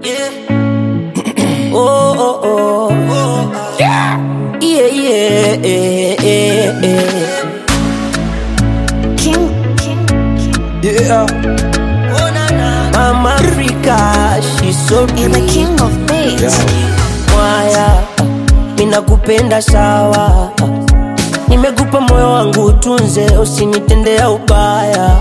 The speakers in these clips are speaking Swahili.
Yeah. Oh, oh, oh. Yeah. Yeah, yeah, yeah, yeah. King. Yeah. Oh, na, na. Mama Africa, she's so You're cute. the king of bass. Mwaya, minakupenda sawa. Nimekupa moyo wangu utunze, usinitendea ubaya.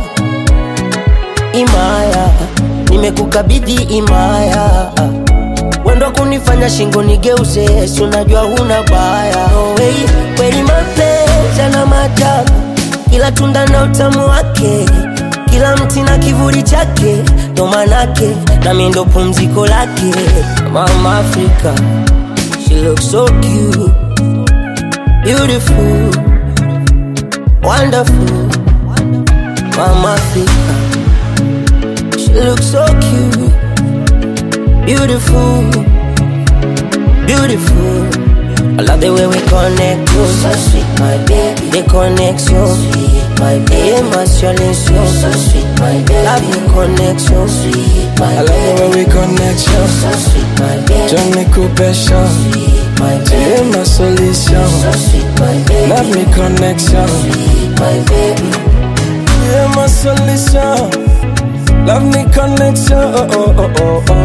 Imaya, nimekukabidhi imaya. Wendo kunifanya shingo nigeuze, si unajua huna baya. No way, kweli mapenzi na maajabu, kila tunda na utamu wake, kila mti na kivuli chake, ndo manake na mimi ndo pumziko lake. Mama Africa, she looks so cute, beautiful, wonderful. Mama Africa, she looks so cute, beautiful, beautiful. I love the way we connect, you so sweet, my baby. The connection, sweet, my baby. Emotion, so sweet, my baby. Love the connection, sweet, my baby. I love the way we connect, you so sweet, my baby. Johnny Cooper, sweet, my baby. yeah, my solution. So sweet, my baby. Love me connection, sweet, my baby. yeah, my solution. Love me connection, oh, oh, oh, oh, oh.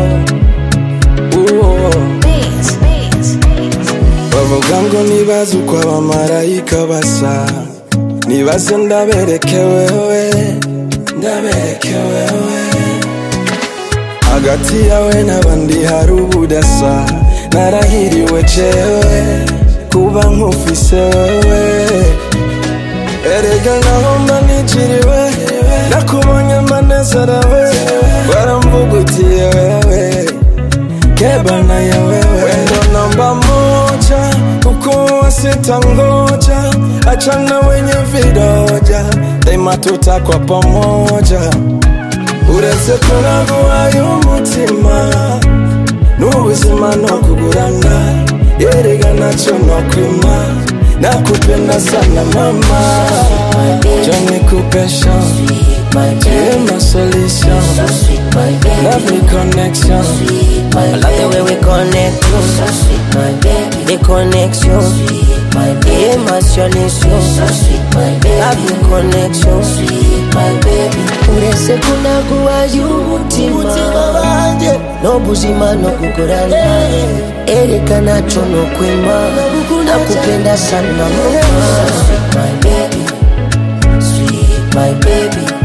Bass. Bavuga ngo nibaze uko abamarayika basa, nibaze ndabereke wewe, hagati yawe n'abandi hari ubudasa, narahiriwe cewe kuba nkufise wewe. Erega naho mba nijiriwe, nakubonye mbanezerewe, baramvugutiye wewe, kebana ya wewe. Wendo namba moja, huku wasitangoja, achana wenye vidoja, daima tutakwa pamoja. Uretse kunaguhaye umutima, n'ubuzima no kugurana, yerega naco no kwima, nakupenda sana mama. Johnny Cooper show, yeah, my solution. Love me connection, I love the way we connect, you so sweet, my baby. The connection, sweet, my baby. Emotion, so sweet, my baby. Love the connection, sweet, my baby. Uretse kunaguhaye umutima wanjye, n'ubuzima no kugurana, ereka naco no kwima, nakupenda sana mama. Sweet, my baby, sweet, my baby.